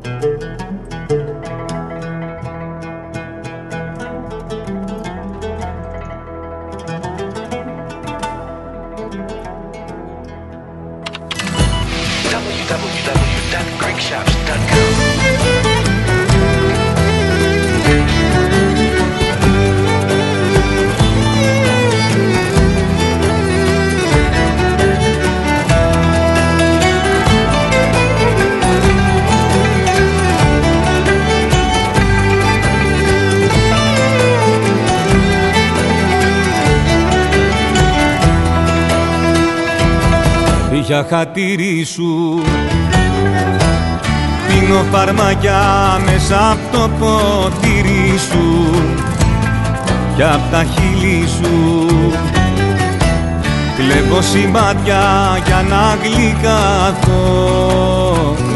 Για χατήρι σου πίνω φαρμακιά μέσα απ' το ποτήρι σου κι απ' τα χείλη σου κλέβω σημάδια για να γλυκαθώ.